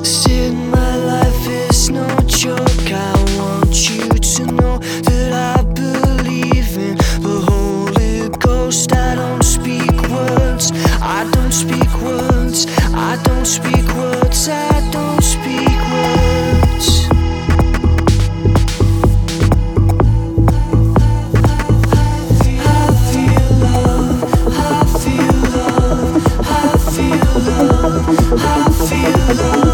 Said my life is no joke. I want you to know that I believe in the Holy Ghost. I don't speak words, I don't speak words, I don't speak words, I don't speak words. I feel love, I feel love, I feel love, I feel love.